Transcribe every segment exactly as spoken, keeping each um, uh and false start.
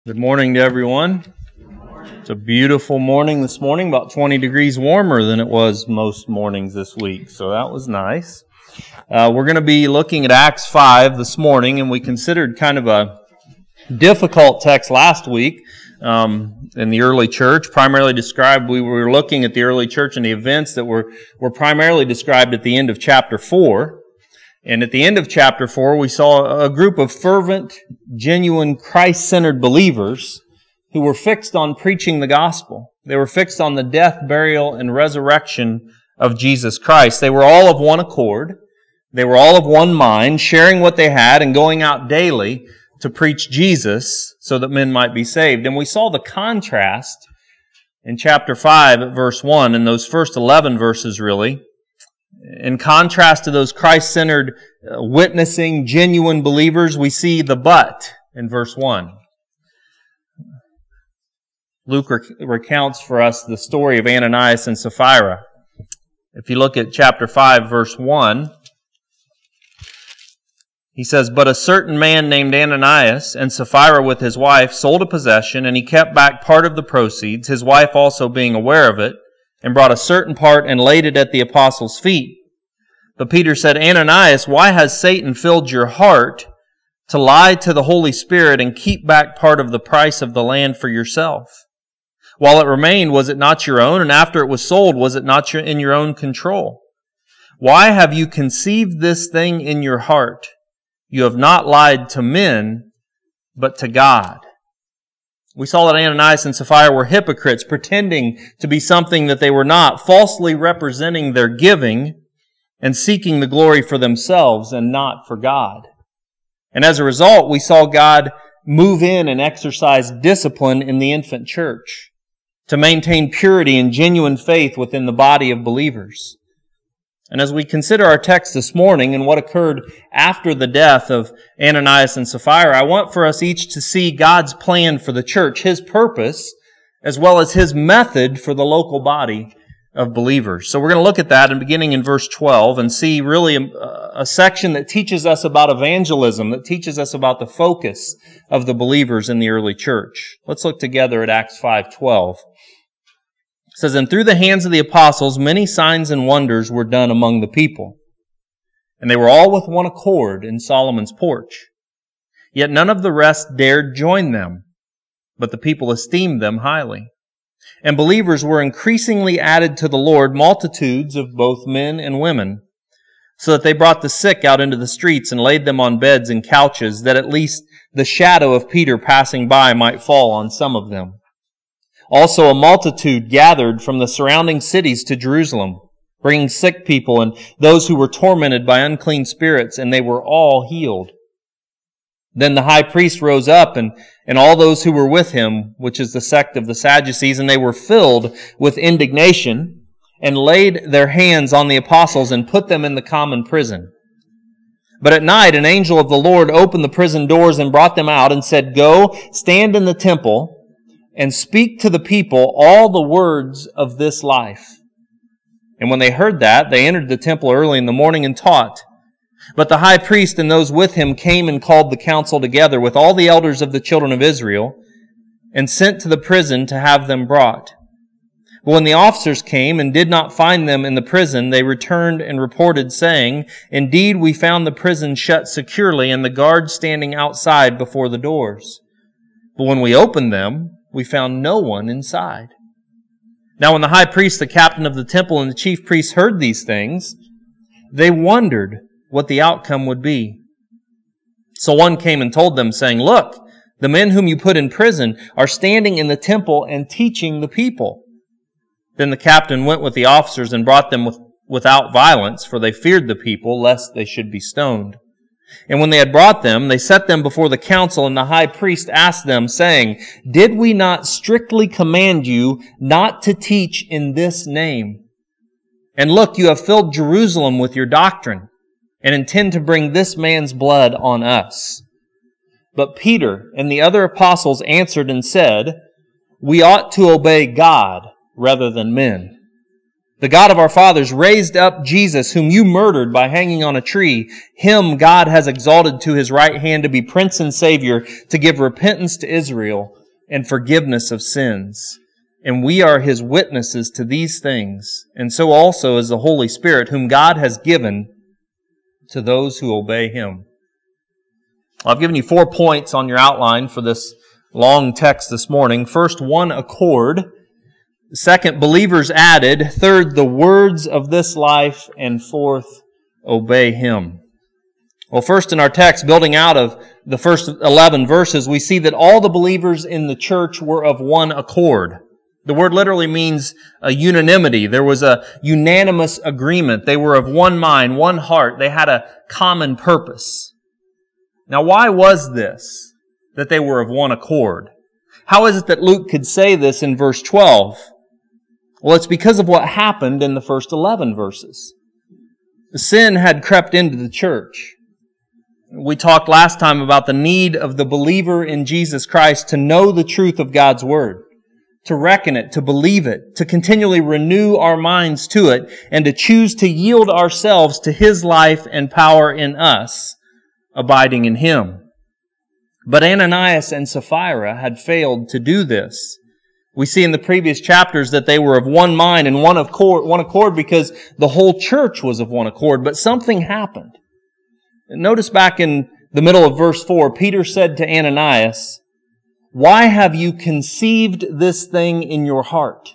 Good morning to everyone. It's a beautiful morning this morning, about twenty degrees warmer than it was most mornings this week, so that was nice. Uh, we're going to be looking at Acts five this morning, and we considered kind of a difficult text last week um, in the early church, primarily described, we were looking at the early church and the events that were, were primarily described at the end of chapter four. And at the end of chapter four, we saw a group of fervent, genuine, Christ-centered believers who were fixed on preaching the gospel. They were fixed on the death, burial, and resurrection of Jesus Christ. They were all of one accord. They were all of one mind, sharing what they had and going out daily to preach Jesus so that men might be saved. And we saw the contrast in chapter five at verse one, in those first eleven verses really. In contrast to those Christ-centered, uh, witnessing, genuine believers, we see the but in verse one. Luke rec- recounts for us the story of Ananias and Sapphira. If you look at chapter five, verse one, he says, "But a certain man named Ananias and Sapphira with his wife sold a possession, and he kept back part of the proceeds, his wife also being aware of it, and brought a certain part and laid it at the apostles' feet. But Peter said, 'Ananias, why has Satan filled your heart to lie to the Holy Spirit and keep back part of the price of the land for yourself? While it remained, was it not your own? And after it was sold, was it not your, in your own control? Why have you conceived this thing in your heart? You have not lied to men, but to God.'" We saw that Ananias and Sapphira were hypocrites, pretending to be something that they were not, falsely representing their giving and seeking the glory for themselves and not for God. And as a result, we saw God move in and exercise discipline in the infant church to maintain purity and genuine faith within the body of believers. And as we consider our text this morning and what occurred after the death of Ananias and Sapphira, I want for us each to see God's plan for the church, His purpose, as well as His method for the local body of believers. So we're going to look at that and beginning in verse twelve and see really a, a section that teaches us about evangelism, that teaches us about the focus of the believers in the early church. Let's look together at Acts five twelve. It says, "And through the hands of the apostles, many signs and wonders were done among the people. And they were all with one accord in Solomon's porch. Yet none of the rest dared join them, but the people esteemed them highly. And believers were increasingly added to the Lord, multitudes of both men and women, so that they brought the sick out into the streets and laid them on beds and couches, that at least the shadow of Peter passing by might fall on some of them. Also a multitude gathered from the surrounding cities to Jerusalem, bringing sick people and those who were tormented by unclean spirits, and they were all healed. Then the high priest rose up, and, and all those who were with him, which is the sect of the Sadducees, and they were filled with indignation, and laid their hands on the apostles and put them in the common prison. But at night an angel of the Lord opened the prison doors and brought them out and said, 'Go, stand in the temple, and speak to the people all the words of this life.' And when they heard that, they entered the temple early in the morning and taught. But the high priest and those with him came and called the council together with all the elders of the children of Israel, and sent to the prison to have them brought. But when the officers came and did not find them in the prison, they returned and reported, saying, 'Indeed, we found the prison shut securely and the guards standing outside before the doors. But when we opened them, we found no one inside.' Now when the high priest, the captain of the temple, and the chief priests heard these things, they wondered what the outcome would be. So one came and told them, saying, 'Look, the men whom you put in prison are standing in the temple and teaching the people.' Then the captain went with the officers and brought them with, without violence, for they feared the people, lest they should be stoned. And when they had brought them, they set them before the council, and the high priest asked them, saying, 'Did we not strictly command you not to teach in this name? And look, you have filled Jerusalem with your doctrine, and intend to bring this man's blood on us.' But Peter and the other apostles answered and said, 'We ought to obey God rather than men. The God of our fathers raised up Jesus, whom you murdered by hanging on a tree. Him God has exalted to His right hand to be Prince and Savior, to give repentance to Israel and forgiveness of sins. And we are His witnesses to these things, and so also is the Holy Spirit, whom God has given to those who obey Him. I've given you four points on your outline for this long text this morning. First, one accord. Second, believers added. Third, the words of this life. And fourth, obey Him. Well, first in our text, building out of the first eleven verses, we see that all the believers in the church were of one accord. The word literally means a unanimity. There was a unanimous agreement. They were of one mind, one heart. They had a common purpose. Now, why was this, that they were of one accord? How is it that Luke could say this in verse twelve? Well, it's because of what happened in the first eleven verses. Sin had crept into the church. We talked last time about the need of the believer in Jesus Christ to know the truth of God's Word, to reckon it, to believe it, to continually renew our minds to it, and to choose to yield ourselves to His life and power in us, abiding in Him. But Ananias and Sapphira had failed to do this. We see in the previous chapters that they were of one mind and one accord, one accord because the whole church was of one accord, but something happened. Notice back in the middle of verse four, Peter said to Ananias, "Why have you conceived this thing in your heart?"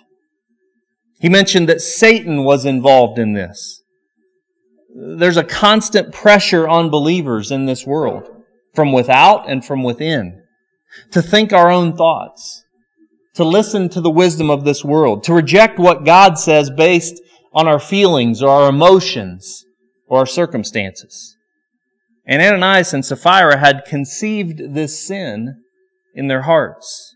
He mentioned that Satan was involved in this. There's a constant pressure on believers in this world, from without and from within, to think our own thoughts, to listen to the wisdom of this world, to reject what God says based on our feelings or our emotions or our circumstances. And Ananias and Sapphira had conceived this sin in their hearts.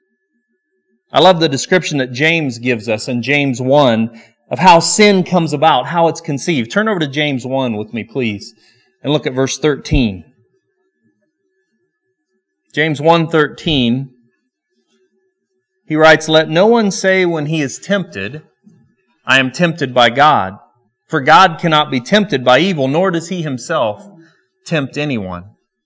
I love the description that James gives us in James one of how sin comes about, how it's conceived. Turn over to James one with me, please, and look at verse thirteen. James one thirteen, he writes, "Let no one say when he is tempted, I am tempted by God. For God cannot be tempted by evil, nor does He Himself tempt anyone.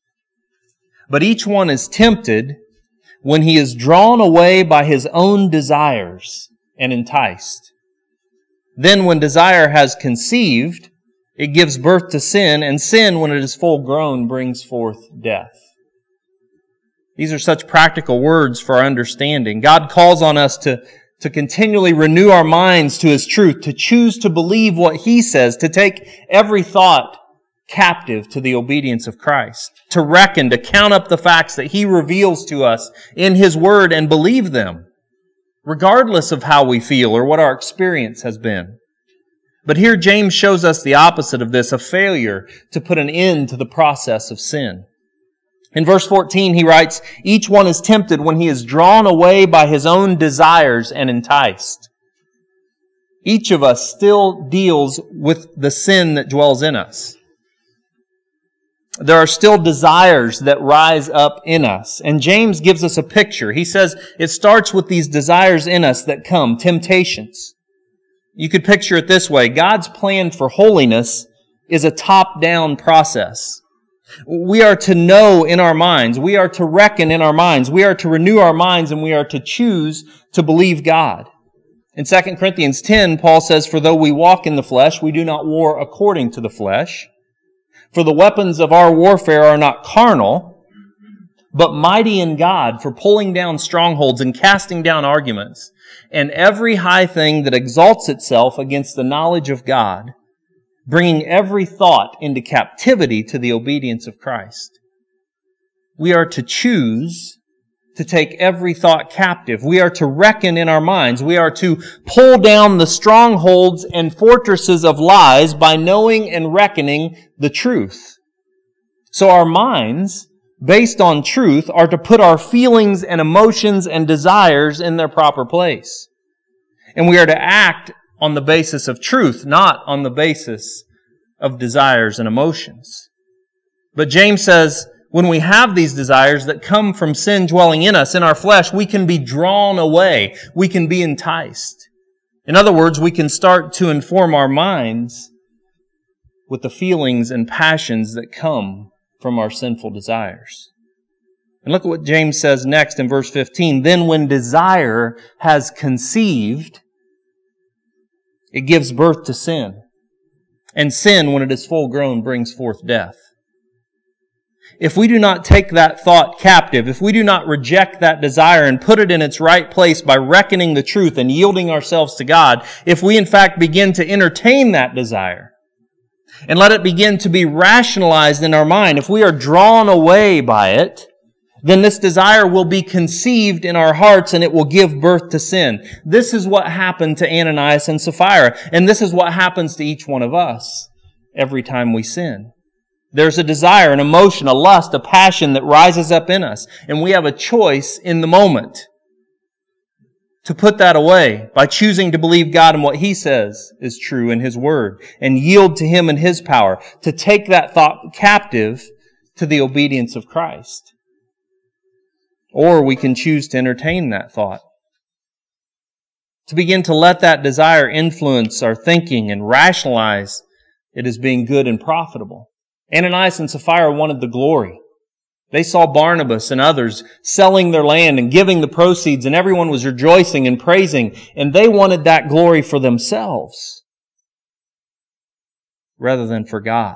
But each one is tempted when he is drawn away by his own desires and enticed. Then when desire has conceived, it gives birth to sin, and sin, when it is full grown, brings forth death." These are such practical words for our understanding. God calls on us to, to continually renew our minds to His truth, to choose to believe what He says, to take every thought captive to the obedience of Christ, to reckon, to count up the facts that He reveals to us in His Word and believe them, regardless of how we feel or what our experience has been. But here James shows us the opposite of this, a failure to put an end to the process of sin. In verse fourteen, he writes, "Each one is tempted when he is drawn away by his own desires and enticed." Each of us still deals with the sin that dwells in us. There are still desires that rise up in us. And James gives us a picture. He says it starts with these desires in us that come, temptations. You could picture it this way. God's plan for holiness is a top-down process. We are to know in our minds. We are to reckon in our minds. We are to renew our minds, and we are to choose to believe God. In Second Corinthians ten, Paul says, "For though we walk in the flesh, we do not war according to the flesh. For the weapons of our warfare are not carnal, but mighty in God for pulling down strongholds and casting down arguments, and every high thing that exalts itself against the knowledge of God, bringing every thought into captivity to the obedience of Christ." We are to choose to take every thought captive. We are to reckon in our minds. We are to pull down the strongholds and fortresses of lies by knowing and reckoning the truth. So our minds, based on truth, are to put our feelings and emotions and desires in their proper place. And we are to act on the basis of truth, not on the basis of desires and emotions. But James says, when we have these desires that come from sin dwelling in us, in our flesh, we can be drawn away. We can be enticed. In other words, we can start to inform our minds with the feelings and passions that come from our sinful desires. And look at what James says next in verse fifteen. Then when desire has conceived, it gives birth to sin. And sin, when it is full grown, brings forth death. If we do not take that thought captive, if we do not reject that desire and put it in its right place by reckoning the truth and yielding ourselves to God, if we in fact begin to entertain that desire and let it begin to be rationalized in our mind, if we are drawn away by it, then this desire will be conceived in our hearts and it will give birth to sin. This is what happened to Ananias and Sapphira, and this is what happens to each one of us every time we sin. There's a desire, an emotion, a lust, a passion that rises up in us, and we have a choice in the moment to put that away by choosing to believe God and what He says is true in His Word and yield to Him and His power, to take that thought captive to the obedience of Christ. Or we can choose to entertain that thought, to begin to let that desire influence our thinking and rationalize it as being good and profitable. Ananias and Sapphira wanted the glory. They saw Barnabas and others selling their land and giving the proceeds, and everyone was rejoicing and praising, and they wanted that glory for themselves rather than for God.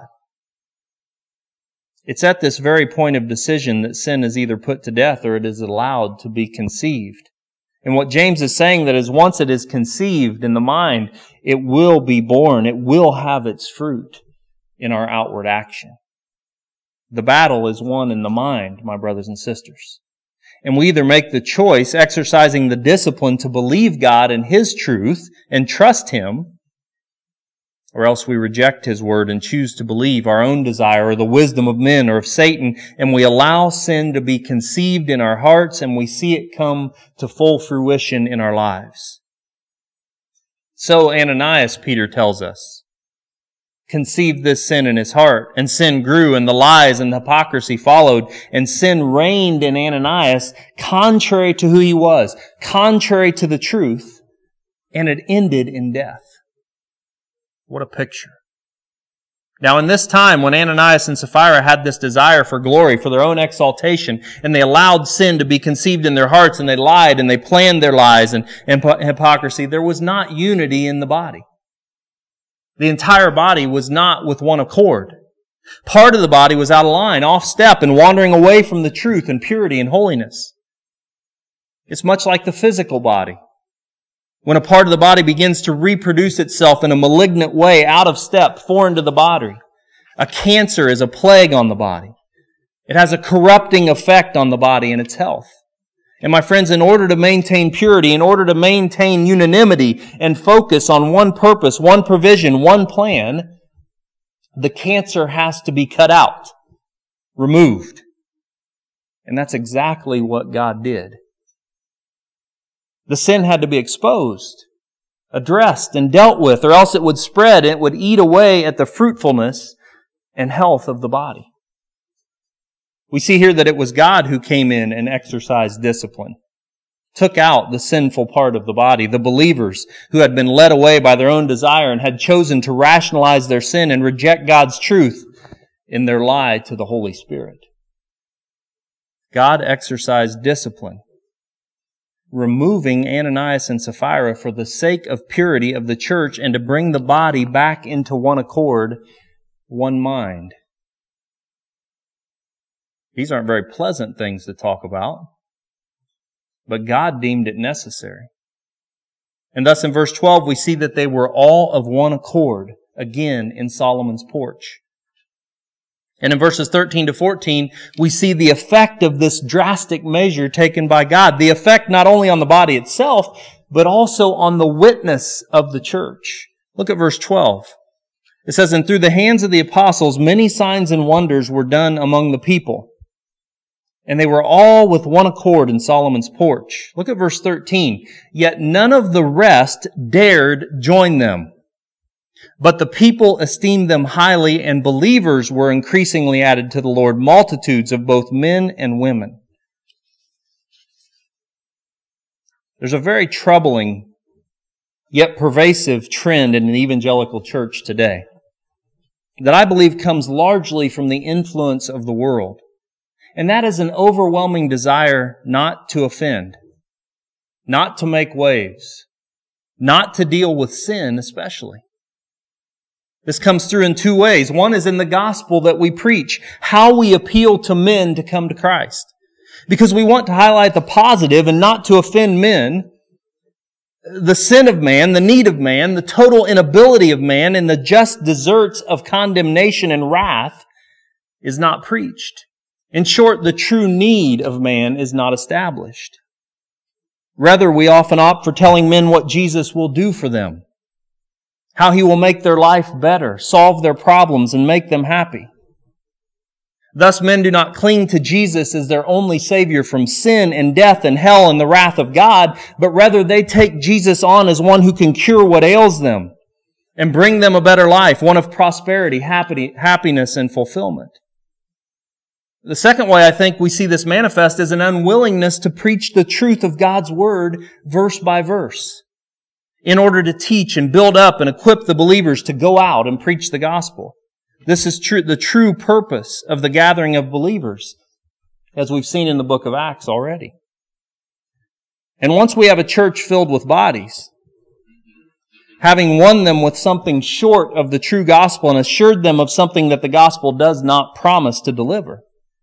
It's at this very point of decision that sin is either put to death or it is allowed to be conceived. And what James is saying that is once it is conceived in the mind, it will be born. It will have its fruit in our outward action. The battle is won in the mind, my brothers and sisters. And we either make the choice, exercising the discipline to believe God and His truth and trust Him, or else we reject His Word and choose to believe our own desire or the wisdom of men or of Satan, and we allow sin to be conceived in our hearts and we see it come to full fruition in our lives. So Ananias, Peter tells us, conceived this sin in his heart, and sin grew, and the lies and the hypocrisy followed, and sin reigned in Ananias contrary to who he was, contrary to the truth, and it ended in death. What a picture. Now in this time when Ananias and Sapphira had this desire for glory, for their own exaltation, and they allowed sin to be conceived in their hearts, and they lied and they planned their lies and, and hypocrisy, there was not unity in the body. The entire body was not with one accord. Part of the body was out of line, off step, and wandering away from the truth and purity and holiness. It's much like the physical body. When a part of the body begins to reproduce itself in a malignant way, out of step, foreign to the body, a cancer is a plague on the body. It has a corrupting effect on the body and its health. And my friends, in order to maintain purity, in order to maintain unanimity and focus on one purpose, one provision, one plan, the cancer has to be cut out, removed. And that's exactly what God did. The sin had to be exposed, addressed, and dealt with, or else it would spread and it would eat away at the fruitfulness and health of the body. We see here that it was God who came in and exercised discipline, took out the sinful part of the body, the believers who had been led away by their own desire and had chosen to rationalize their sin and reject God's truth in their lie to the Holy Spirit. God exercised discipline, removing Ananias and Sapphira for the sake of purity of the church and to bring the body back into one accord, one mind. These aren't very pleasant things to talk about, but God deemed it necessary. And thus in verse twelve we see that they were all of one accord, again in Solomon's porch. And in verses thirteen to fourteen, we see the effect of this drastic measure taken by God. The effect not only on the body itself, but also on the witness of the church. Look at verse twelve. It says, "And through the hands of the apostles many signs and wonders were done among the people. And they were all with one accord in Solomon's porch." Look at verse thirteen. "Yet none of the rest dared join them. But the people esteemed them highly, and believers were increasingly added to the Lord, multitudes of both men and women." There's a very troubling yet pervasive trend in an evangelical church today that I believe comes largely from the influence of the world. And that is an overwhelming desire not to offend, not to make waves, not to deal with sin especially. This comes through in two ways. One is in the gospel that we preach, how we appeal to men to come to Christ. Because we want to highlight the positive and not to offend men. The sin of man, the need of man, the total inability of man, and the just deserts of condemnation and wrath is not preached. In short, the true need of man is not established. Rather, we often opt for telling men what Jesus will do for them, how He will make their life better, solve their problems, and make them happy. Thus, men do not cling to Jesus as their only Savior from sin and death and hell and the wrath of God, but rather they take Jesus on as one who can cure what ails them and bring them a better life, one of prosperity, happiness, and fulfillment. The second way I think we see this manifest is an unwillingness to preach the truth of God's Word verse by verse in order to teach and build up and equip the believers to go out and preach the gospel. This is true, the true purpose of the gathering of believers, as we've seen in the book of Acts already. And once we have a church filled with bodies, having won them with something short of the true gospel and assured them of something that the gospel does not promise to deliver,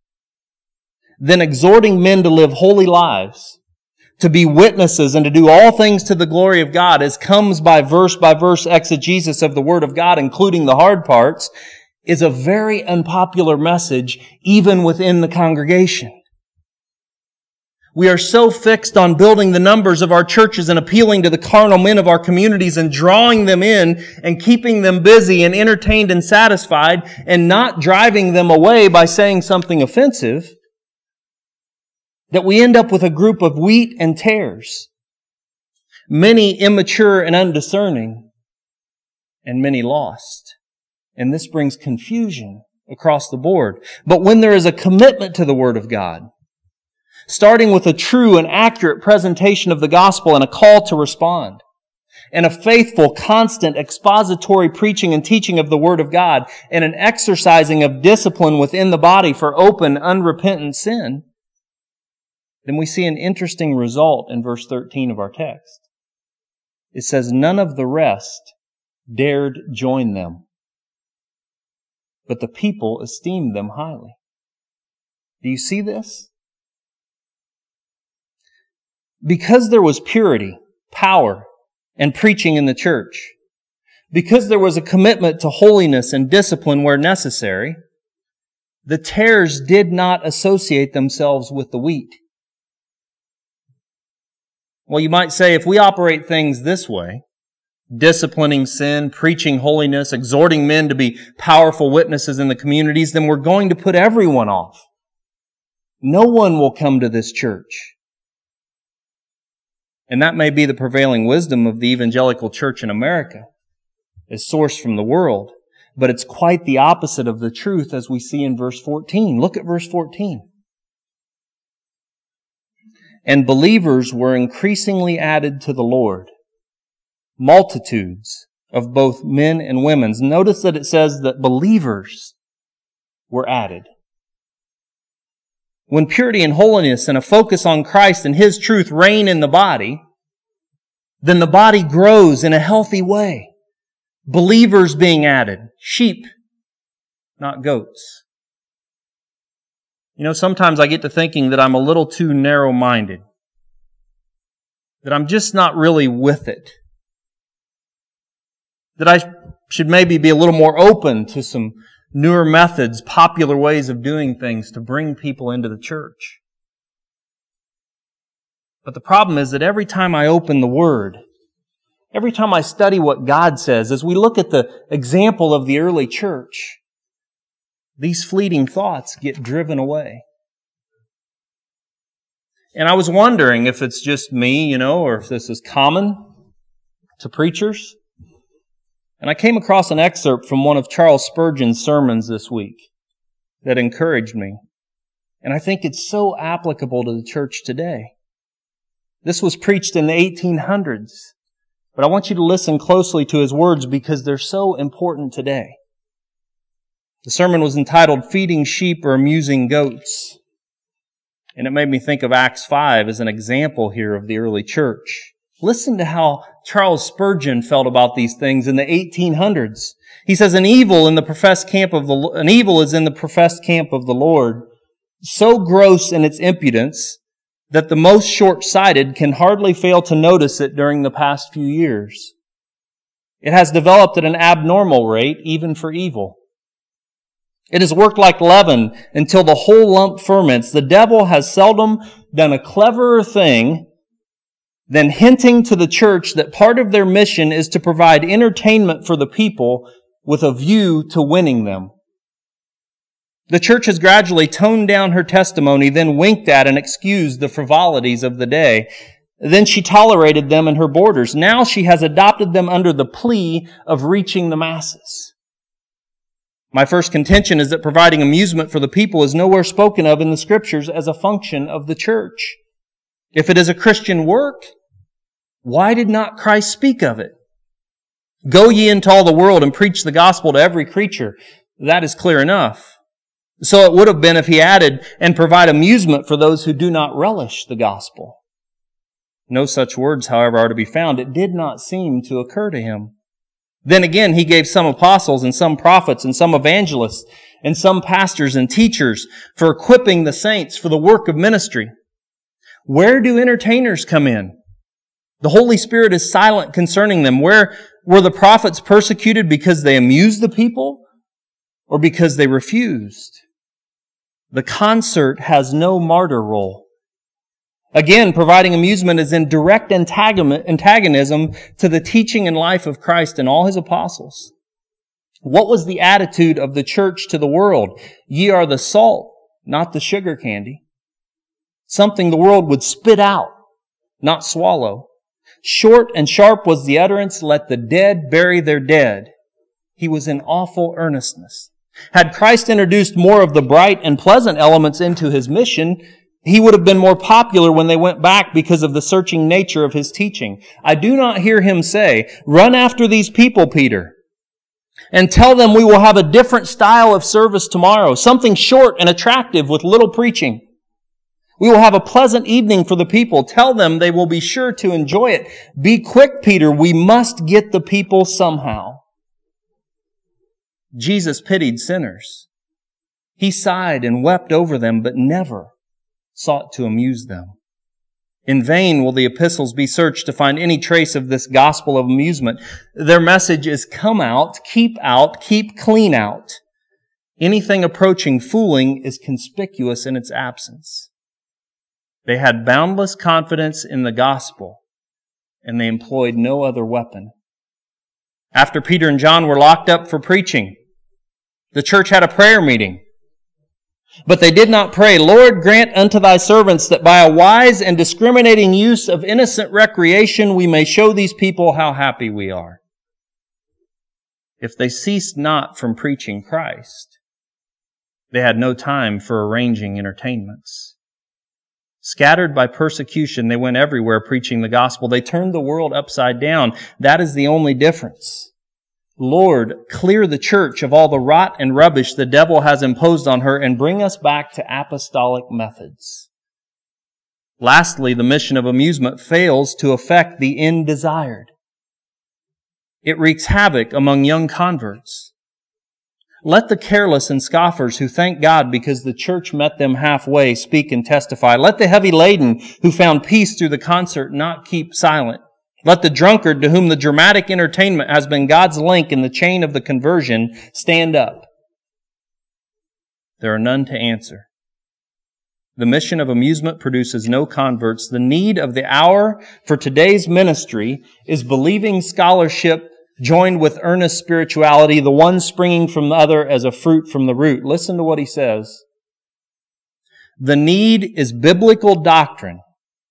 then exhorting men to live holy lives, to be witnesses and to do all things to the glory of God, as comes by verse by verse exegesis of the Word of God, including the hard parts, is a very unpopular message even within the congregation. We are so fixed on building the numbers of our churches and appealing to the carnal men of our communities and drawing them in and keeping them busy and entertained and satisfied and not driving them away by saying something offensive, that we end up with a group of wheat and tares, many immature and undiscerning, and many lost. And this brings confusion across the board. But when there is a commitment to the Word of God, starting with a true and accurate presentation of the gospel and a call to respond, and a faithful, constant, expository preaching and teaching of the Word of God, and an exercising of discipline within the body for open, unrepentant sin, then we see an interesting result in verse thirteen of our text. It says, "None of the rest dared join them, but the people esteemed them highly." Do you see this? Because there was purity, power, and preaching in the church, because there was a commitment to holiness and discipline where necessary, the tares did not associate themselves with the wheat. Well, you might say, if we operate things this way, disciplining sin, preaching holiness, exhorting men to be powerful witnesses in the communities, then we're going to put everyone off. No one will come to this church. And that may be the prevailing wisdom of the evangelical church in America, as sourced from the world. But it's quite the opposite of the truth, as we see in verse fourteen. Look at verse fourteen. "And believers were increasingly added to the Lord, multitudes of both men and women." Notice that it says that believers were added. When purity and holiness and a focus on Christ and His truth reign in the body, then the body grows in a healthy way. Believers being added. Sheep, not goats. You know, sometimes I get to thinking that I'm a little too narrow-minded, that I'm just not really with it, that I should maybe be a little more open to some newer methods, popular ways of doing things to bring people into the church. But the problem is that every time I open the Word, every time I study what God says, as we look at the example of the early church, these fleeting thoughts get driven away. And I was wondering if it's just me, you know, or if this is common to preachers. And I came across an excerpt from one of Charles Spurgeon's sermons this week that encouraged me. And I think it's so applicable to the church today. This was preached in the eighteen hundreds But I want you to listen closely to his words because they're so important today. The sermon was entitled Feeding Sheep or Amusing Goats. And it made me think of Acts five as an example here of the early church. Listen to how Charles Spurgeon felt about these things in the eighteen hundreds. He says, an evil in the professed camp of the, an evil is in the professed camp of the Lord, so gross in its impudence that the most short-sighted can hardly fail to notice it during the past few years. It has developed at an abnormal rate, even for evil. It has worked like leaven until the whole lump ferments. The devil has seldom done a cleverer thing than hinting to the church that part of their mission is to provide entertainment for the people with a view to winning them. The church has gradually toned down her testimony, then winked at and excused the frivolities of the day. Then she tolerated them in her borders. Now she has adopted them under the plea of reaching the masses. My first contention is that providing amusement for the people is nowhere spoken of in the Scriptures as a function of the church. If it is a Christian work, why did not Christ speak of it? Go ye into all the world and preach the gospel to every creature. That is clear enough. So it would have been if he added, and provide amusement for those who do not relish the gospel. No such words, however, are to be found. It did not seem to occur to him. Then again, he gave some apostles and some prophets and some evangelists and some pastors and teachers for equipping the saints for the work of ministry. Where do entertainers come in? The Holy Spirit is silent concerning them. Where were the prophets persecuted because they amused the people or because they refused? The concert has no martyr role. Again, providing amusement is in direct antagonism to the teaching and life of Christ and all His apostles. What was the attitude of the church to the world? Ye are the salt, not the sugar candy. Something the world would spit out, not swallow. Short and sharp was the utterance, let the dead bury their dead. He was in awful earnestness. Had Christ introduced more of the bright and pleasant elements into His mission, He would have been more popular when they went back because of the searching nature of His teaching. I do not hear Him say, run after these people, Peter, and tell them we will have a different style of service tomorrow, something short and attractive with little preaching. We will have a pleasant evening for the people. Tell them they will be sure to enjoy it. Be quick, Peter. We must get the people somehow. Jesus pitied sinners. He sighed and wept over them, but never sought to amuse them. In vain will the epistles be searched to find any trace of this gospel of amusement. Their message is come out, keep out, keep clean out. Anything approaching fooling is conspicuous in its absence. They had boundless confidence in the gospel, and they employed no other weapon. After Peter and John were locked up for preaching, the church had a prayer meeting. But they did not pray, Lord, grant unto thy servants that by a wise and discriminating use of innocent recreation we may show these people how happy we are. If they ceased not from preaching Christ, they had no time for arranging entertainments. Scattered by persecution, they went everywhere preaching the gospel. They turned the world upside down. That is the only difference. Lord, clear the church of all the rot and rubbish the devil has imposed on her and bring us back to apostolic methods. Lastly, the mission of amusement fails to effect the end desired. It wreaks havoc among young converts. Let the careless and scoffers who thank God because the church met them halfway speak and testify. Let the heavy laden who found peace through the concert not keep silent. Let the drunkard to whom the dramatic entertainment has been God's link in the chain of the conversion stand up. There are none to answer. The mission of amusement produces no converts. The need of the hour for today's ministry is believing scholarship joined with earnest spirituality, the one springing from the other as a fruit from the root. Listen to what he says. The need is biblical doctrine,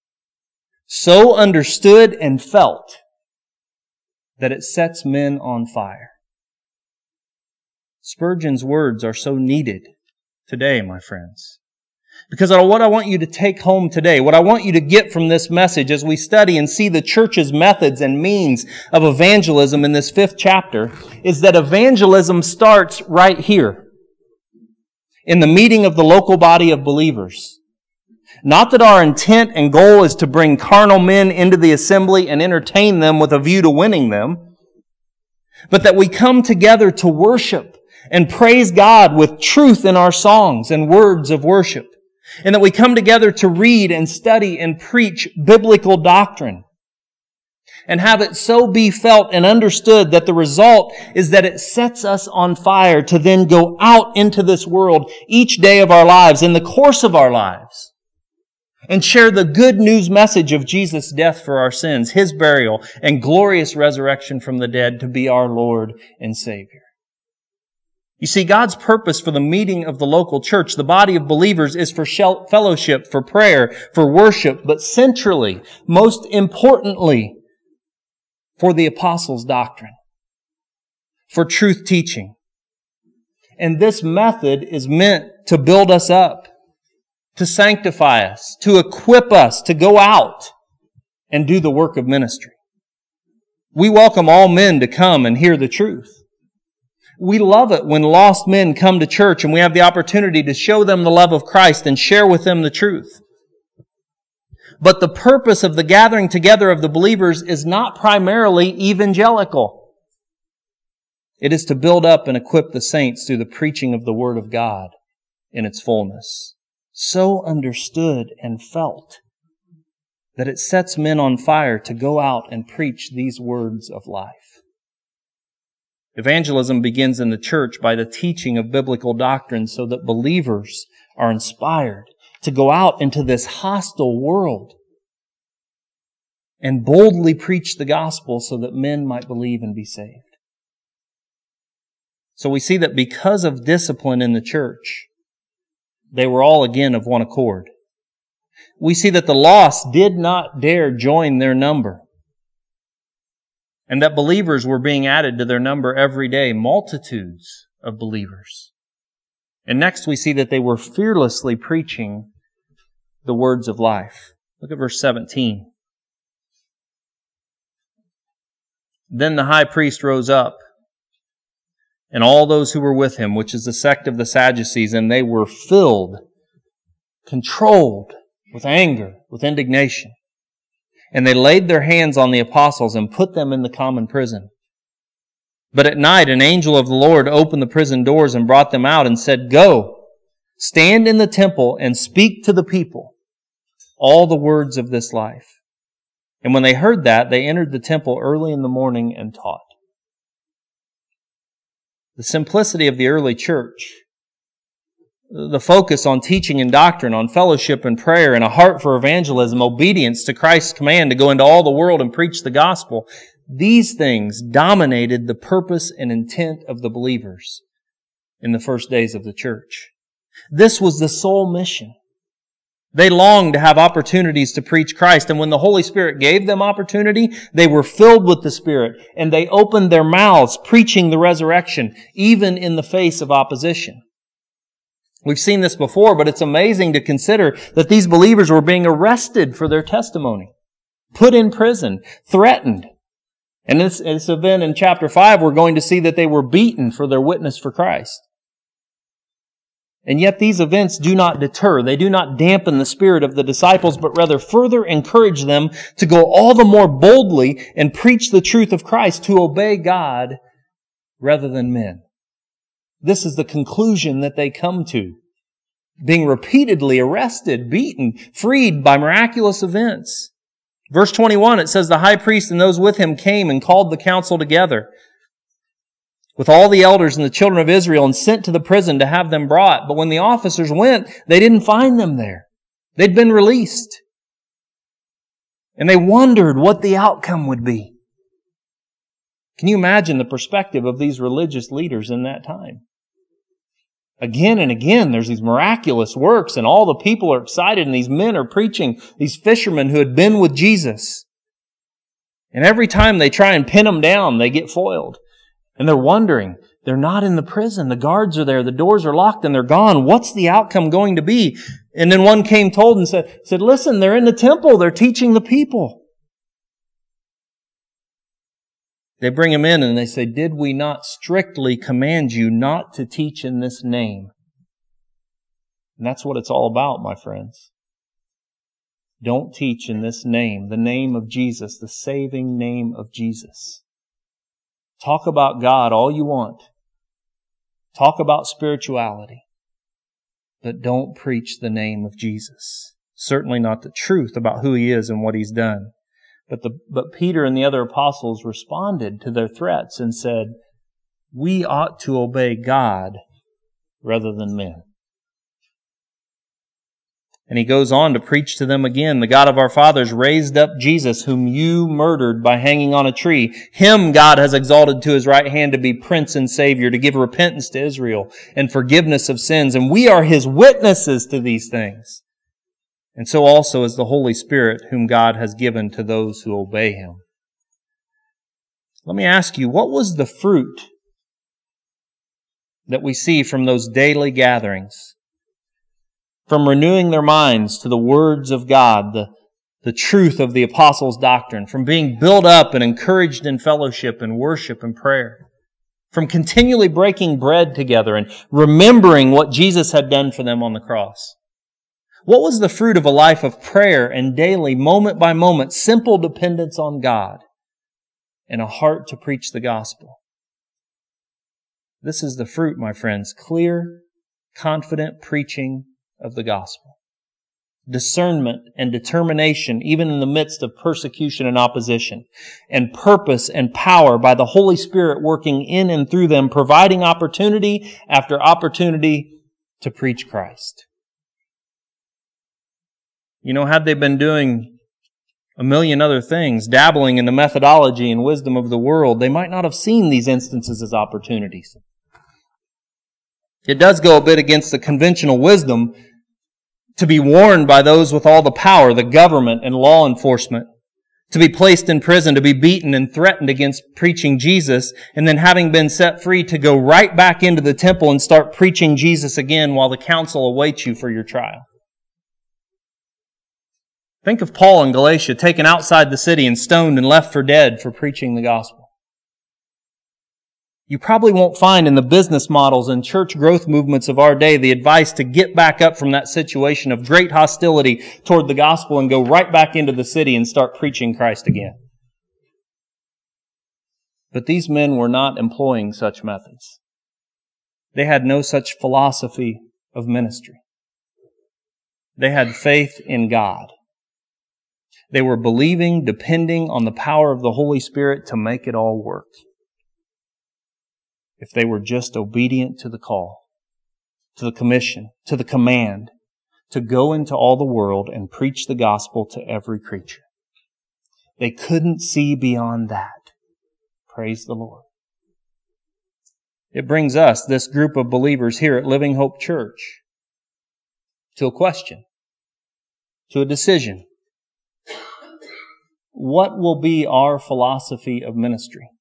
so understood and felt that it sets men on fire. Spurgeon's words are so needed today, my friends. Because what I want you to take home today, what I want you to get from this message as we study and see the church's methods and means of evangelism in this fifth chapter, is that evangelism starts right here, in the meeting of the local body of believers. Not that our intent and goal is to bring carnal men into the assembly and entertain them with a view to winning them, but that we come together to worship and praise God with truth in our songs and words of worship. And that we come together to read and study and preach biblical doctrine. And have it so be felt and understood that the result is that it sets us on fire to then go out into this world each day of our lives, in the course of our lives, and share the good news message of Jesus' death for our sins, His burial, and glorious resurrection from the dead to be our Lord and Savior. You see, God's purpose for the meeting of the local church, the body of believers, is for fellowship, for prayer, for worship, but centrally, most importantly, for the apostles' doctrine, for truth teaching. And this method is meant to build us up, to sanctify us, to equip us to go out and do the work of ministry. We welcome all men to come and hear the truth. We love it when lost men come to church and we have the opportunity to show them the love of Christ and share with them the truth. But the purpose of the gathering together of the believers is not primarily evangelical. It is to build up and equip the saints through the preaching of the Word of God in its fullness. So understood and felt that it sets men on fire to go out and preach these words of life. Evangelism begins in the church by the teaching of biblical doctrine so that believers are inspired to go out into this hostile world and boldly preach the gospel so that men might believe and be saved. So we see that because of discipline in the church, they were all again of one accord. We see that the lost did not dare join their number, and that believers were being added to their number every day, multitudes of believers. And next we see that they were fearlessly preaching the words of life. Look at verse seventeen. Then the high priest rose up, and all those who were with him, which is the sect of the Sadducees, and they were filled, controlled with anger, with indignation. And they laid their hands on the apostles and put them in the common prison. But at night an angel of the Lord opened the prison doors and brought them out and said, "Go, stand in the temple and speak to the people all the words of this life." And when they heard that, they entered the temple early in the morning and taught. The simplicity of the early church, the focus on teaching and doctrine, on fellowship and prayer, and a heart for evangelism, obedience to Christ's command to go into all the world and preach the gospel, these things dominated the purpose and intent of the believers in the first days of the church. This was the sole mission. They longed to have opportunities to preach Christ, and when the Holy Spirit gave them opportunity, they were filled with the Spirit, and they opened their mouths preaching the resurrection, even in the face of opposition. We've seen this before, but it's amazing to consider that these believers were being arrested for their testimony, put in prison, threatened. And in this, this event in chapter five, we're going to see that they were beaten for their witness for Christ. And yet these events do not deter. They do not dampen the spirit of the disciples, but rather further encourage them to go all the more boldly and preach the truth of Christ, to obey God rather than men. This is the conclusion that they come to, being repeatedly arrested, beaten, freed by miraculous events. Verse twenty-one, it says, "The high priest and those with him came and called the council together with all the elders and the children of Israel and sent to the prison to have them brought. But when the officers went, they didn't find them there. They'd been released. And they wondered what the outcome would be." Can you imagine the perspective of these religious leaders in that time? Again and again, there's these miraculous works, and all the people are excited, and these men are preaching, these fishermen who had been with Jesus. And every time they try and pin them down, they get foiled. And they're wondering, They're not in the prison. The guards are there. The doors are locked and they're gone. What's the outcome going to be? And then one came told and said, said, listen, they're in the temple. They're teaching the people. They bring him in and they say, did we not strictly command you not to teach in this name? And that's what it's all about, my friends. Don't teach in this name, the name of Jesus, the saving name of Jesus. Talk about God all you want. Talk about spirituality. But don't preach the name of Jesus. Certainly not the truth about who He is and what He's done. But the, but Peter and the other apostles responded to their threats and said, we ought to obey God rather than men. And he goes on to preach to them again, the God of our fathers raised up Jesus, whom you murdered by hanging on a tree. Him God has exalted to His right hand to be Prince and Savior, to give repentance to Israel and forgiveness of sins. And we are His witnesses to these things. And so also is the Holy Spirit, whom God has given to those who obey Him. Let me ask you, what was the fruit that we see from those daily gatherings? From renewing their minds to the words of God, the, the truth of the apostles' doctrine, from being built up and encouraged in fellowship and worship and prayer, from continually breaking bread together and remembering what Jesus had done for them on the cross. What was the fruit of a life of prayer and daily, moment by moment, simple dependence on God and a heart to preach the gospel? This is the fruit, my friends, clear, confident preaching of the gospel. Discernment and determination, even in the midst of persecution and opposition. And purpose and power by the Holy Spirit working in and through them, providing opportunity after opportunity to preach Christ. You know, had they been doing a million other things, dabbling in the methodology and wisdom of the world, they might not have seen these instances as opportunities. It does go a bit against the conventional wisdom to be warned by those with all the power, the government and law enforcement, to be placed in prison, to be beaten and threatened against preaching Jesus, and then having been set free to go right back into the temple and start preaching Jesus again while the council awaits you for your trial. Think of Paul in Galatia, taken outside the city and stoned and left for dead for preaching the gospel. You probably won't find in the business models and church growth movements of our day the advice to get back up from that situation of great hostility toward the gospel and go right back into the city and start preaching Christ again. But these men were not employing such methods. They had no such philosophy of ministry. They had faith in God. They were believing, depending on the power of the Holy Spirit to make it all work. If they were just obedient to the call, to the commission, to the command, to go into all the world and preach the gospel to every creature. They couldn't see beyond that. Praise the Lord. It brings us, this group of believers here at Living Hope Church, to a question, to a decision. What will be our philosophy of ministry?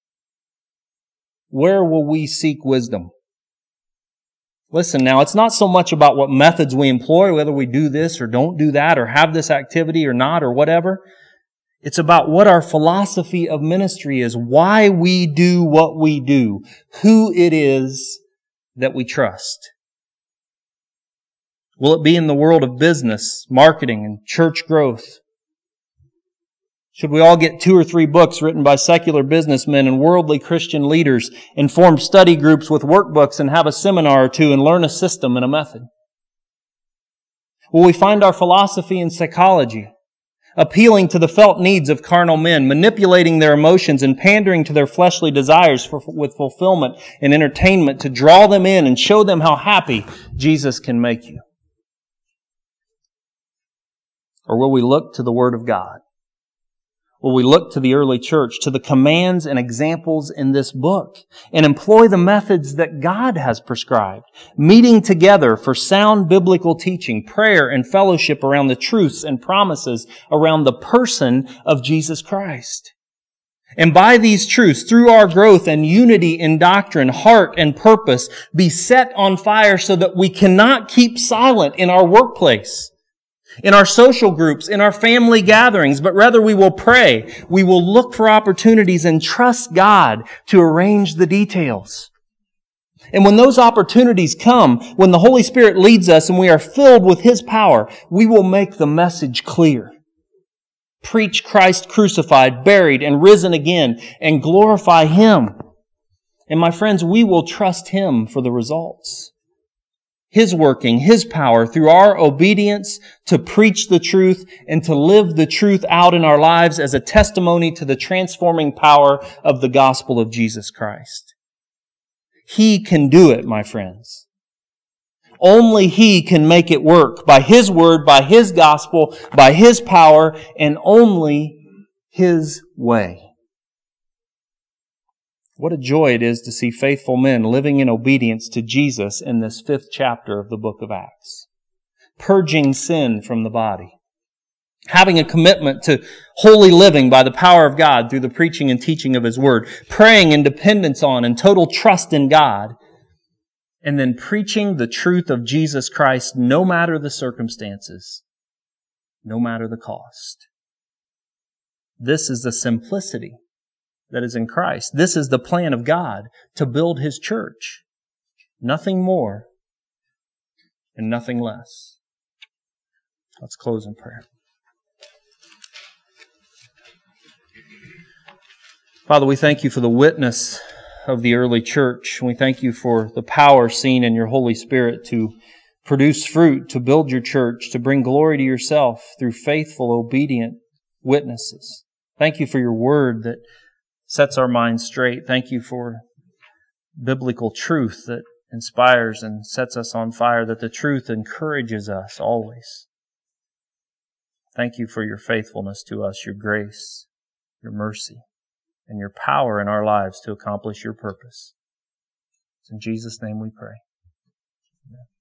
Where will we seek wisdom? Listen now, it's not so much about what methods we employ, whether we do this or don't do that, or have this activity or not, or whatever. It's about what our philosophy of ministry is, why we do what we do, who it is that we trust. Will it be in the world of business, marketing, and church growth? Should we all get two or three books written by secular businessmen and worldly Christian leaders and form study groups with workbooks and have a seminar or two and learn a system and a method? Will we find our philosophy in psychology, appealing to the felt needs of carnal men, manipulating their emotions and pandering to their fleshly desires for, with fulfillment and entertainment to draw them in and show them how happy Jesus can make you? Or will we look to the Word of God? Will we look to the early church, to the commands and examples in this book, and employ the methods that God has prescribed, meeting together for sound biblical teaching, prayer, and fellowship around the truths and promises around the person of Jesus Christ? And by these truths, through our growth and unity in doctrine, heart, and purpose, be set on fire so that we cannot keep silent in our workplace, in our social groups, in our family gatherings, but rather we will pray. We will look for opportunities and trust God to arrange the details. And when those opportunities come, when the Holy Spirit leads us and we are filled with His power, we will make the message clear. Preach Christ crucified, buried, and risen again, and glorify Him. And my friends, we will trust Him for the results. His working, His power through our obedience to preach the truth and to live the truth out in our lives as a testimony to the transforming power of the gospel of Jesus Christ. He can do it, my friends. Only He can make it work by His word, by His gospel, by His power, and only His way. What a joy it is to see faithful men living in obedience to Jesus in this fifth chapter of the book of Acts. Purging sin from the body. Having a commitment to holy living by the power of God through the preaching and teaching of His word. Praying in dependence on and total trust in God. And then preaching the truth of Jesus Christ no matter the circumstances, no matter the cost. This is the simplicity that is in Christ. This is the plan of God to build His church. Nothing more and nothing less. Let's close in prayer. Father, we thank You for the witness of the early church. We thank You for the power seen in Your Holy Spirit to produce fruit, to build Your church, to bring glory to Yourself through faithful, obedient witnesses. Thank You for Your word that sets our minds straight. Thank You for biblical truth that inspires and sets us on fire, that the truth encourages us always. Thank You for Your faithfulness to us, Your grace, Your mercy, and Your power in our lives to accomplish Your purpose. It's in Jesus' name we pray. Amen.